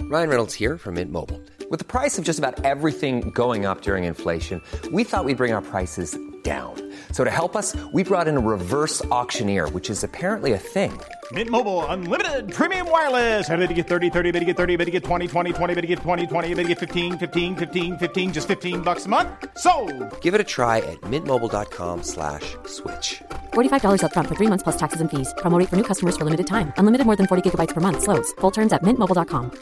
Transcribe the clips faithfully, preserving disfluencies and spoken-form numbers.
Ryan Reynolds here from Mint Mobile. With the price of just about everything going up during inflation, we thought we'd bring our prices down. So to help us, we brought in a reverse auctioneer, which is apparently a thing. Mint Mobile Unlimited Premium Wireless. How to get thirty, thirty, how to get thirty, how to get twenty, twenty, twenty, how to get twenty, twenty, how to get fifteen, fifteen, fifteen, fifteen, just fifteen bucks a month? Sold! Give it a try at mintmobile.com slash switch. forty-five dollars up front for three months plus taxes and fees. Promo rate for new customers for limited time. Unlimited more than forty gigabytes per month. Slows full terms at mint mobile dot com.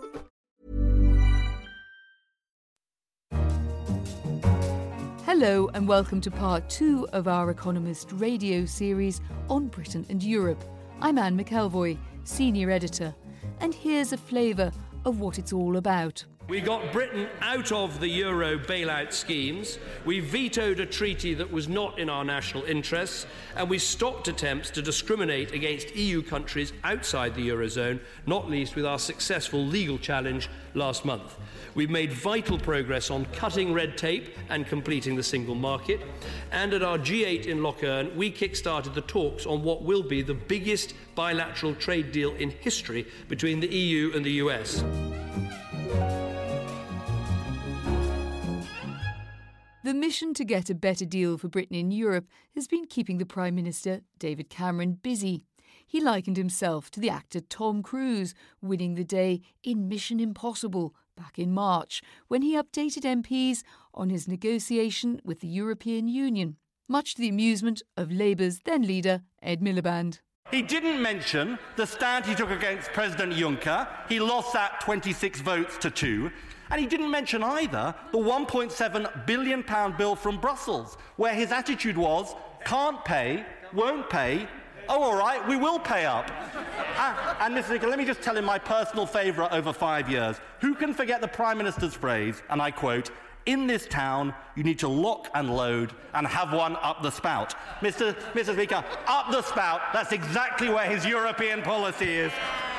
Hello and welcome to part two of our Economist radio series on Britain and Europe. I'm Anne McElvoy, Senior Editor, and here's a flavour of what it's all about. We got Britain out of the Euro bailout schemes, we vetoed a treaty that was not in our national interests, and we stopped attempts to discriminate against E U countries outside the Eurozone, not least with our successful legal challenge last month. We've made vital progress on cutting red tape and completing the single market, and at our G eight in Lochern, we kick-started the talks on what will be the biggest bilateral trade deal in history between the E U and the U S. The mission to get a better deal for Britain in Europe has been keeping the Prime Minister, David Cameron, busy. He likened himself to the actor Tom Cruise, winning the day in Mission Impossible back in March, when he updated M Ps on his negotiation with the European Union, much to the amusement of Labour's then leader, Ed Miliband. He didn't mention the stand he took against President Juncker. He lost that twenty-six votes to two. And he didn't mention either the one point seven billion pounds bill from Brussels, where his attitude was, can't pay, won't pay, oh, all right, we will pay up. ah, and Mister Nicholl, let me just tell him my personal favourite over five years. Who can forget the Prime Minister's phrase, and I quote, in this town, you need to lock and load and have one up the spout. Mister Mister Speaker, up the spout, that's exactly where his European policy is.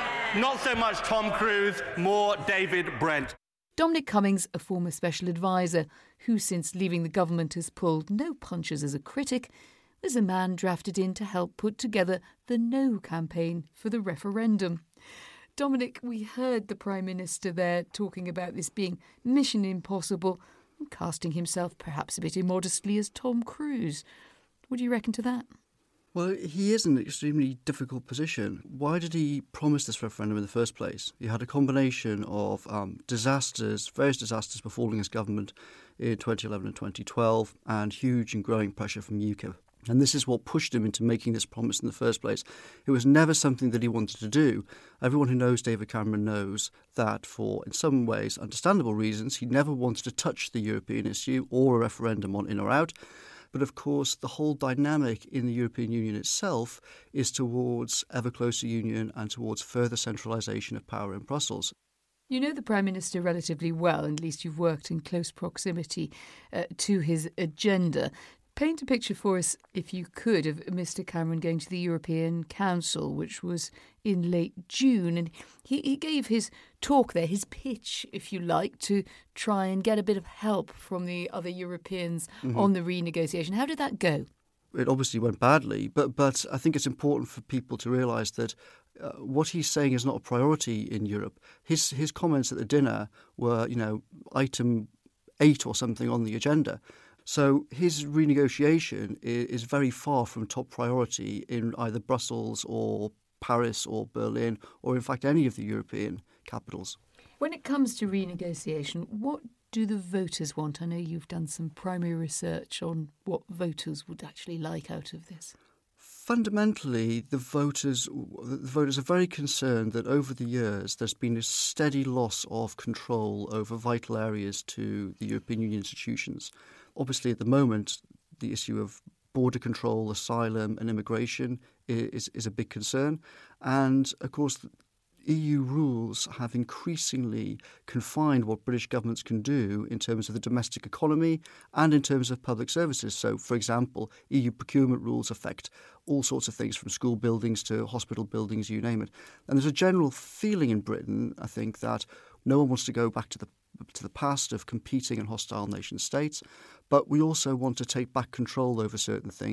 Not so much Tom Cruise, more David Brent. Dominic Cummings, a former special advisor, who since leaving the government has pulled no punches as a critic, was a man drafted in to help put together the No campaign for the referendum. Dominic, we heard the Prime Minister there talking about this being mission impossible and casting himself perhaps a bit immodestly as Tom Cruise. What do you reckon to that? Well, he is in an extremely difficult position. Why did he promise this referendum in the first place? He had a combination of um, disasters, various disasters befalling his government in twenty eleven and twenty twelve, and huge and growing pressure from UKIP. And this is what pushed him into making this promise in the first place. It was never something that he wanted to do. Everyone who knows David Cameron knows that for, in some ways, understandable reasons, he never wanted to touch the European issue or a referendum on in or out. But of course, the whole dynamic in the European Union itself is towards ever closer union and towards further centralisation of power in Brussels. You know the Prime Minister relatively well, at least you've worked in close proximity uh, to his agenda. Paint a picture for us, if you could, of Mister Cameron going to the European Council, which was in late June. And he, he gave his talk there, his pitch, if you like, to try and get a bit of help from the other Europeans mm-hmm. on the renegotiation. How did that go? It obviously went badly, but, but I think it's important for people to realise that uh, what he's saying is not a priority in Europe. His, his comments at the dinner were, you know, item eight or something on the agenda. So his renegotiation is very far from top priority in either Brussels or Paris or Berlin or, in fact, any of the European capitals. When it comes to renegotiation, what do the voters want? I know you've done some primary research on what voters would actually like out of this. Fundamentally, the voters the voters are very concerned that over the years there's been a steady loss of control over vital areas to the European Union institutions. Obviously, at the moment, the issue of border control, asylum and immigration is, is a big concern. And, of course, E U rules have increasingly confined what British governments can do in terms of the domestic economy and in terms of public services. So, for example, E U procurement rules affect all sorts of things from school buildings to hospital buildings, you name it. And there's a general feeling in Britain, I think, that no one wants to go back to the to the past of competing and hostile nation states, but we also want to take back control over certain things.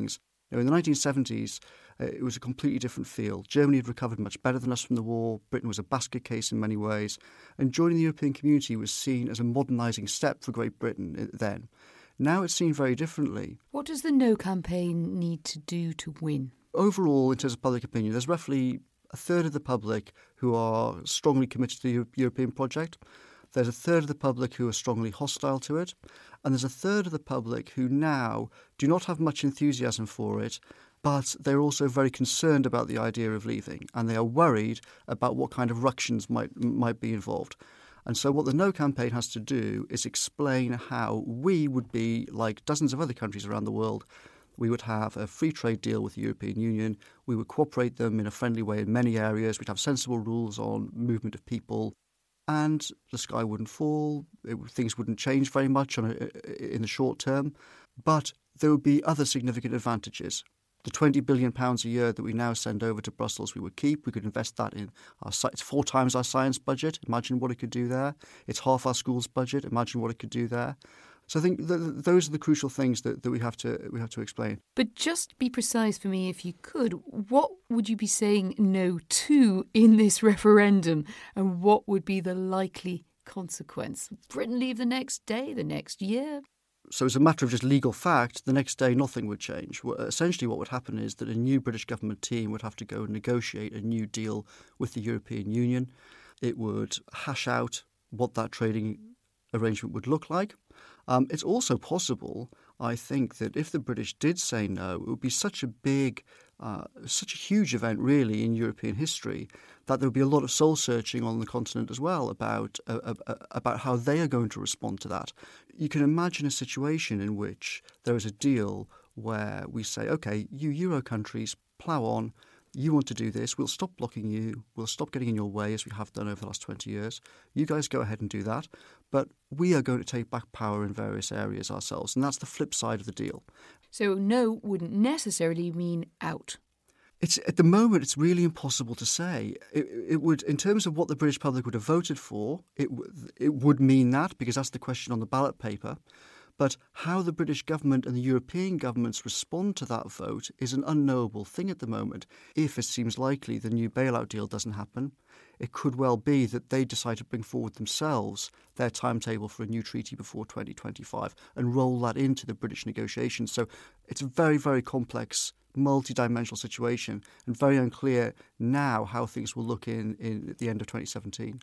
Now, in the nineteen seventies, uh, it was a completely different feel. Germany had recovered much better than us from the war. Britain was a basket case in many ways. And joining the European community was seen as a modernising step for Great Britain then. Now it's seen very differently. What does the No campaign need to do to win? Overall, in terms of public opinion, there's roughly a third of the public who are strongly committed to the Euro- European project. There's a third of the public who are strongly hostile to it. And there's a third of the public who now do not have much enthusiasm for it, but they're also very concerned about the idea of leaving. And they are worried about what kind of ructions might might be involved. And so what the No campaign has to do is explain how we would be like dozens of other countries around the world. We would have a free trade deal with the European Union. We would cooperate them in a friendly way in many areas. We'd have sensible rules on movement of people. And the sky wouldn't fall. It, things wouldn't change very much on a, in the short term. But there would be other significant advantages. The twenty billion pounds a year that we now send over to Brussels we would keep. We could invest that in our it's four times our science budget. Imagine what it could do there. It's half our schools budget. Imagine what it could do there. So I think th- those are the crucial things that, that we have to we have to explain. But just be precise for me, if you could. What would you be saying no to in this referendum, and what would be the likely consequence? Would Britain leave the next day, the next year? So as a matter of just legal fact, the next day nothing would change. Essentially what would happen is that a new British government team would have to go and negotiate a new deal with the European Union. It would hash out what that trading arrangement would look like. Um, it's also possible, I think, that if the British did say no, it would be such a big, uh, such a huge event really in European history that there would be a lot of soul-searching on the continent as well about uh, uh, about how they are going to respond to that. You can imagine a situation in which there is a deal where we say, OK, you Euro countries, plough on. You want to do this, we'll stop blocking you, we'll stop getting in your way as we have done over the last twenty years. You guys go ahead and do that. But we are going to take back power in various areas ourselves. And that's the flip side of the deal. So no wouldn't necessarily mean out. It's at the moment, it's really impossible to say. It, it would, in terms of what the British public would have voted for, it, it would mean that, because that's the question on the ballot paper. But how the British government and the European governments respond to that vote is an unknowable thing at the moment. If it seems likely the new bailout deal doesn't happen, it could well be that they decide to bring forward themselves their timetable for a new treaty before twenty twenty-five and roll that into the British negotiations. So it's a very, very complex, multi-dimensional situation and very unclear now how things will look in, in at the end of twenty seventeen.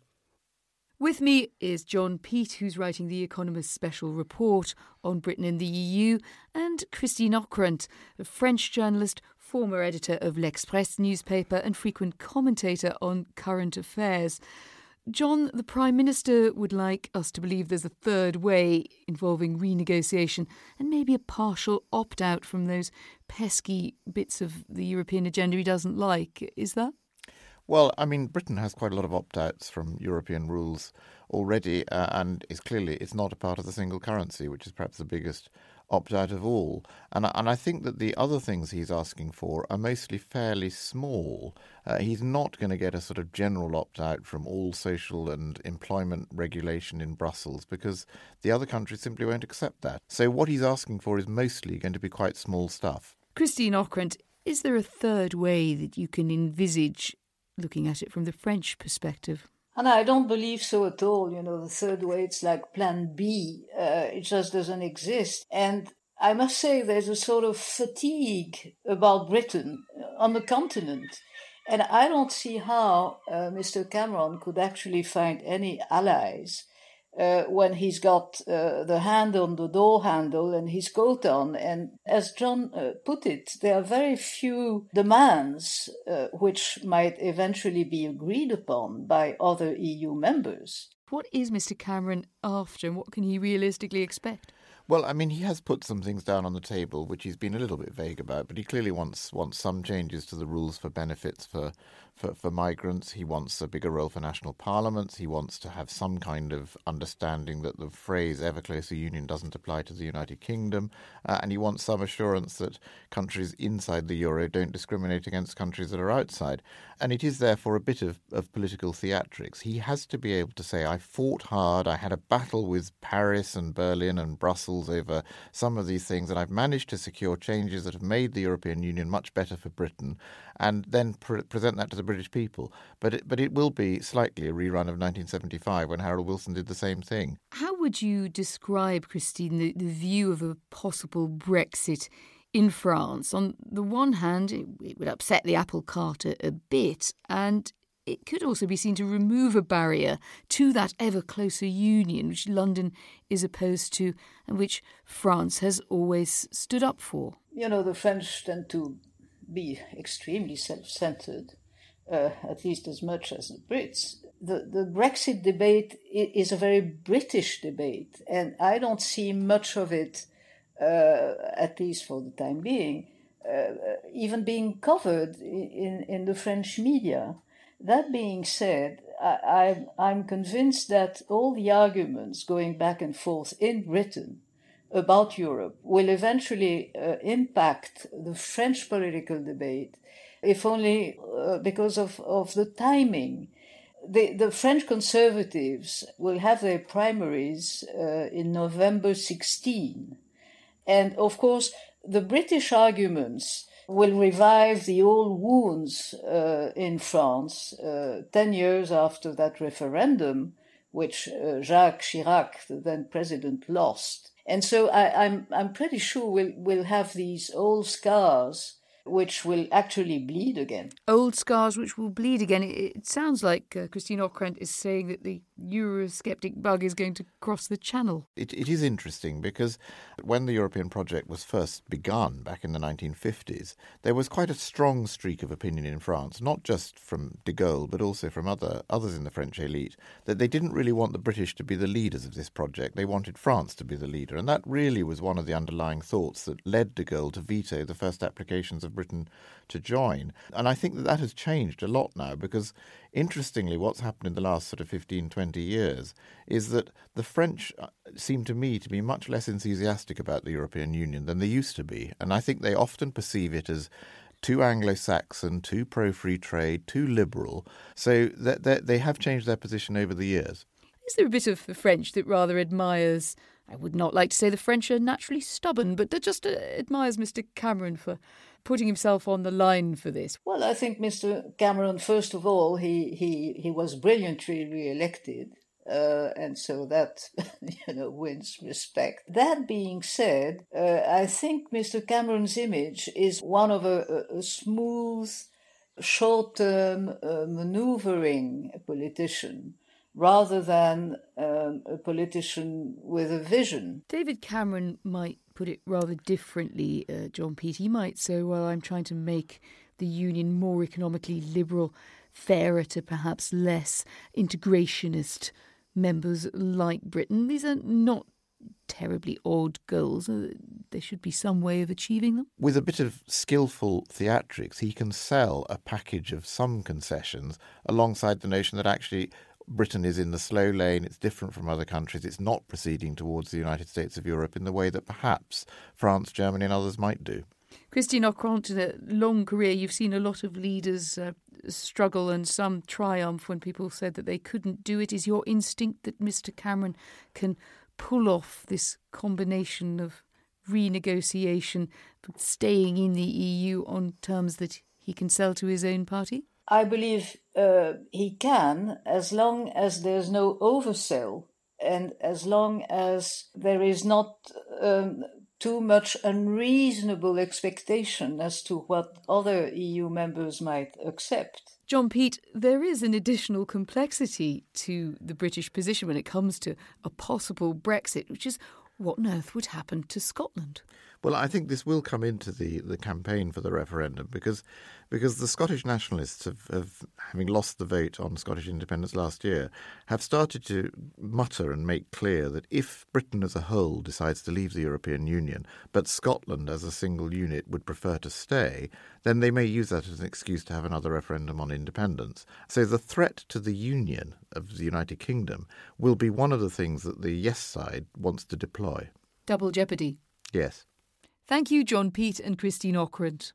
With me is John Peet, who's writing The Economist's special report on Britain and the E U, and Christine Ockrent, a French journalist, former editor of L'Express newspaper and frequent commentator on current affairs. John, the Prime Minister would like us to believe there's a third way involving renegotiation and maybe a partial opt-out from those pesky bits of the European agenda he doesn't like. Is that? Well, I mean, Britain has quite a lot of opt-outs from European rules already, uh, and it's clearly it's not a part of the single currency, which is perhaps the biggest opt-out of all. And, and I think that the other things he's asking for are mostly fairly small. Uh, he's not going to get a sort of general opt-out from all social and employment regulation in Brussels because the other countries simply won't accept that. So what he's asking for is mostly going to be quite small stuff. Christine Ockrent, is there a third way that you can envisage looking at it from the French perspective? And I don't believe so at all. You know, the third way, it's like plan B. Uh, it just doesn't exist. And I must say there's a sort of fatigue about Britain on the continent. And I don't see how uh, Mister Cameron could actually find any allies Uh, when he's got uh, the hand on the door handle and his coat on. And as John uh, put it, there are very few demands uh, which might eventually be agreed upon by other E U members. What is Mister Cameron after and what can he realistically expect? Well, I mean, he has put some things down on the table, which he's been a little bit vague about, but he clearly wants wants some changes to the rules for benefits for for, for migrants. He wants a bigger role for national parliaments. He wants to have some kind of understanding that the phrase ever closer union doesn't apply to the United Kingdom. Uh, and he wants some assurance that countries inside the euro don't discriminate against countries that are outside. And it is therefore a bit of, of political theatrics. He has to be able to say, I fought hard, I had a battle with Paris and Berlin and Brussels over some of these things, and I've managed to secure changes that have made the European Union much better for Britain, and then pre- present that to the British people. But it, but it will be slightly a rerun of nineteen seventy-five when Harold Wilson did the same thing. How would you describe, Christine, the, the view of a possible Brexit in France? On the one hand, it, it would upset the apple cart a, a bit, and it could also be seen to remove a barrier to that ever closer union which London is opposed to and which France has always stood up for. You know, the French tend to be extremely self-centered, uh, at least as much as the Brits. The, the Brexit debate is a very British debate, and I don't see much of it, uh, at least for the time being, uh, even being covered in, in the French media. That being said, I, I, I'm convinced that all the arguments going back and forth in Britain about Europe will eventually uh, impact the French political debate, if only uh, because of, of the timing. The, the French Conservatives will have their primaries uh, in November sixteenth. And of course, the British arguments will revive the old wounds uh, in France uh, ten years after that referendum, which uh, Jacques Chirac, the then president, lost. And so I, I'm I'm pretty sure we'll, we'll have these old scars which will actually bleed again. Old scars which will bleed again. It, it sounds like uh, Christine Ockrent is saying that the Eurosceptic bug is going to cross the channel. It, it is interesting because when the European project was first begun back in the nineteen fifties, there was quite a strong streak of opinion in France, not just from de Gaulle, but also from other others in the French elite, that they didn't really want the British to be the leaders of this project. They wanted France to be the leader. And that really was one of the underlying thoughts that led de Gaulle to veto the first applications of Britain to join. And I think that that has changed a lot now because, interestingly, what's happened in the last sort of fifteen, twenty years is that the French seem to me to be much less enthusiastic about the European Union than they used to be. And I think they often perceive it as too Anglo-Saxon, too pro-free trade, too liberal. So that they have changed their position over the years. Is there a bit of the French that rather admires, I would not like to say the French are naturally stubborn, but that just uh, admires Mister Cameron for putting himself on the line for this? Well, I think Mister Cameron, first of all, he he, he was brilliantly re-elected, uh, and so that, you know, wins respect. That being said, uh, I think Mister Cameron's image is one of a, a, a smooth, short-term uh, manoeuvring politician, rather than um, a politician with a vision. David Cameron might put it rather differently, uh, John Peet. He might say, well, I'm trying to make the union more economically liberal, fairer to perhaps less integrationist members like Britain. These are not terribly odd goals. There should be some way of achieving them. With a bit of skillful theatrics, he can sell a package of some concessions alongside the notion that actually Britain is in the slow lane, it's different from other countries, it's not proceeding towards the United States of Europe in the way that perhaps France, Germany and others might do. Christine Ockrent, in a long career, you've seen a lot of leaders uh, struggle and some triumph when people said that they couldn't do it. Is your instinct that Mister Cameron can pull off this combination of renegotiation, but staying in the E U on terms that he can sell to his own party? I believe uh, he can, as long as there's no oversell and as long as there is not um, too much unreasonable expectation as to what other E U members might accept. John Peet, there is an additional complexity to the British position when it comes to a possible Brexit, which is what on earth would happen to Scotland? Well, I think this will come into the, the campaign for the referendum because because the Scottish nationalists, have, have, having lost the vote on Scottish independence last year, have started to mutter and make clear that if Britain as a whole decides to leave the European Union, but Scotland as a single unit would prefer to stay, then they may use that as an excuse to have another referendum on independence. So the threat to the union of the United Kingdom will be one of the things that the yes side wants to deploy. Double jeopardy. Yes. Thank you, John Peet and Christine Ockrent.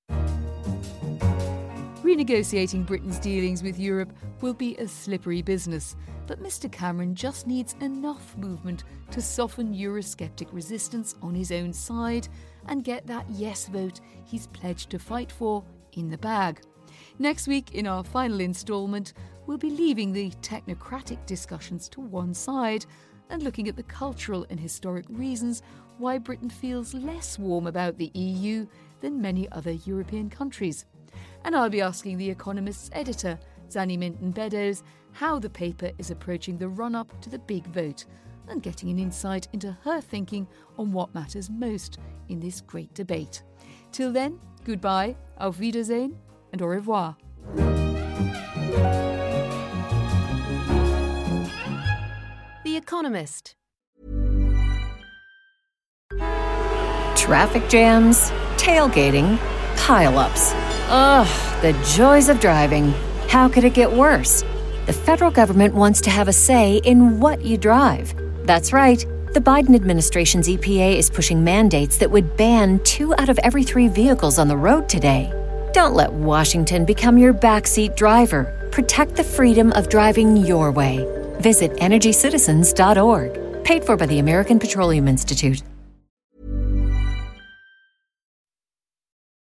Renegotiating Britain's dealings with Europe will be a slippery business, but Mister Cameron just needs enough movement to soften Eurosceptic resistance on his own side and get that yes vote he's pledged to fight for in the bag. Next week, in our final instalment, we'll be leaving the technocratic discussions to one side and looking at the cultural and historic reasons why Britain feels less warm about the E U than many other European countries. And I'll be asking The Economist's editor, Zanny Minton-Beddoes, how the paper is approaching the run-up to the big vote and getting an insight into her thinking on what matters most in this great debate. Till then, goodbye, auf Wiedersehen, and au revoir. The Economist. Traffic jams, tailgating, pile-ups. Ugh, the joys of driving. How could it get worse? The federal government wants to have a say in what you drive. That's right. The Biden administration's E P A is pushing mandates that would ban two out of every three vehicles on the road today. Don't let Washington become your backseat driver. Protect the freedom of driving your way. Visit energy citizens dot org. Paid for by the American Petroleum Institute.